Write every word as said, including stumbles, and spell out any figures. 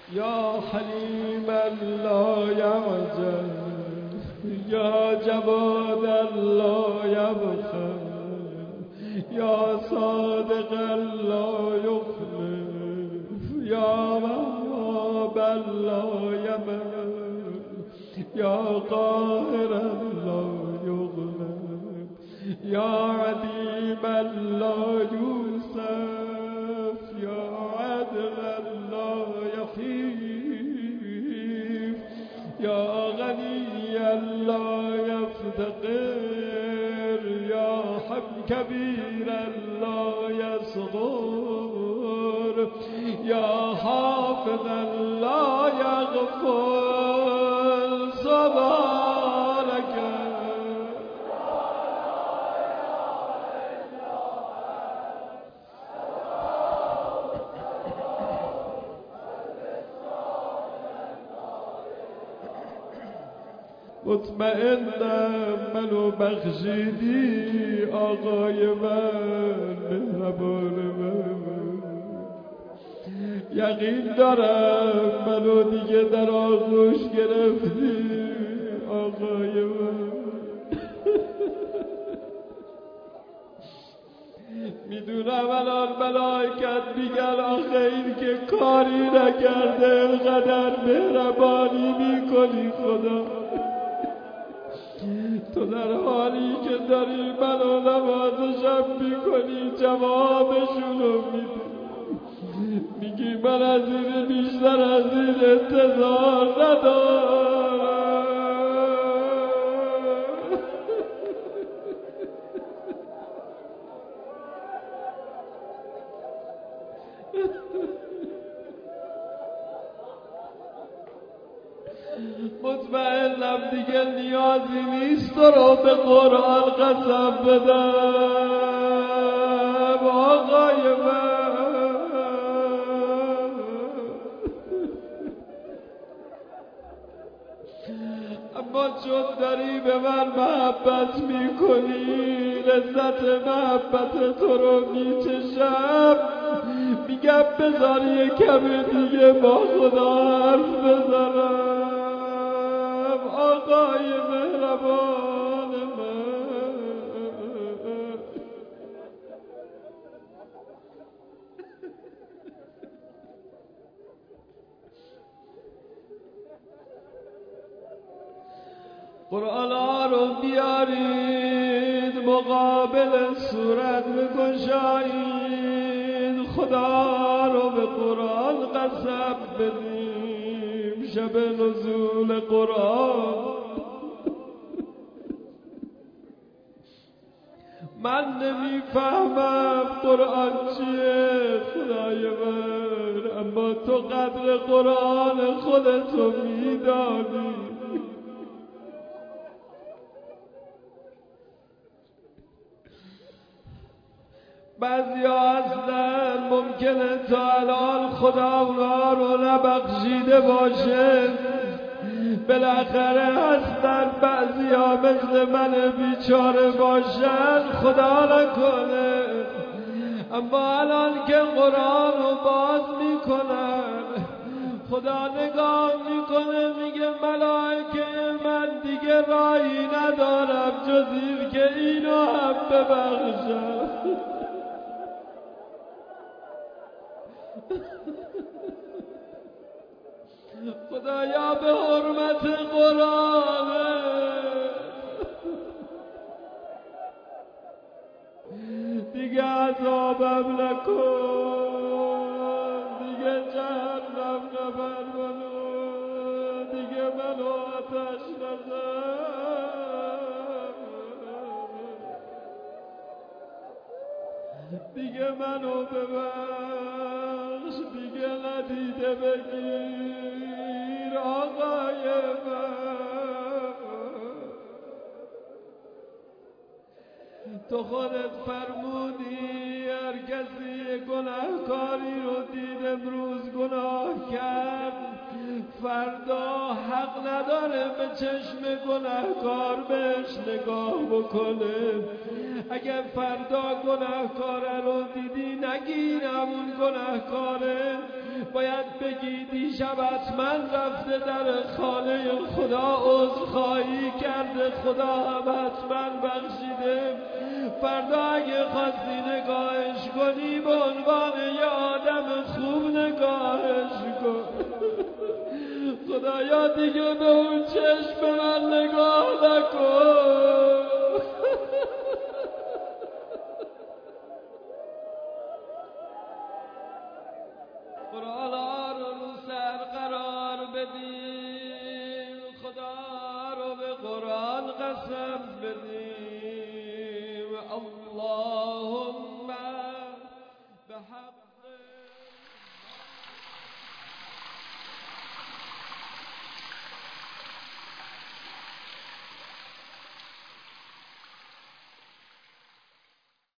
یا حلیم لا یعجل یا جواد لا یبخل یا صادق لا یخلف یا وهاب لا یمل یا قاهر لا یغلب یا عدیم لا یوسف یا عدل لا یخیف یا غنی لا یفتقر یا حم کبیر لا یصغر یا حافظ لا یغفل سبحانک مطمئنم منو بخشیدی آقای من مهربان من یقین دارم منو دیگه در آغوش گرفتی آقای من میدونم الان ملائکت میگن آخه این که کاری نکرده اینقدر مهربانی میکنی خدا تو در حالی که داری منو نوازشم میکنی جوابشونو میدی میگی من از این بیشتر از این انتظار ندارم مطمئنم دیگه نیازی نیست تو رو به قرآن قسم بدم آقای من اما چون داری به من محبت میکنی لذت محبت تو رو میچشم میگم بذار یه کمی دیگه با خدا حرف بزنم آقای مهربان من قرآن ها رو بیارید مقابل صورت بگشایید خدا رو به قرآن قسم بدیم شب نزول قرآن من نمیفهمم قرآن چیه خدای من اما تو قدر قرآن خودتو میدانی بعضی ها اصلا ممکنه تا الان خدا اونا رو نبخشیده باشه بالاخره هستن بعضی ها مثل من بیچاره باشن خدا نکنه اما الان که قرآن رو باز میکنن خدا نگاه میکنه میگه ملائکه من دیگه راهی ندارم جز این که اینو هم ببخشم خدایا به حرمت قرآن دیگه عذابم نکن دیگه جهنم نبر منو دیگه منو آتش نزن دیگه منو ببخش دیگه ندیده بگیر آقای من تو خودت فرمودی هر کسی گناهکاری رو دید امروز گناه کرد فردا حق نداره به چشم گناهکار بهش نگاه بکنه اگه فردا گناهکار رو دیدی نگیر همون گناهکاره باید بگی دیشب حتما رفته در خانه خدا عذرخواهی کرده، خدا هم حتما بخشیده. فردا اگه خواستی نگاهش کنی به عنوان یه آدم خوب نگاهش کن. خدایا دیگه به اون چشم من نگاه نکن.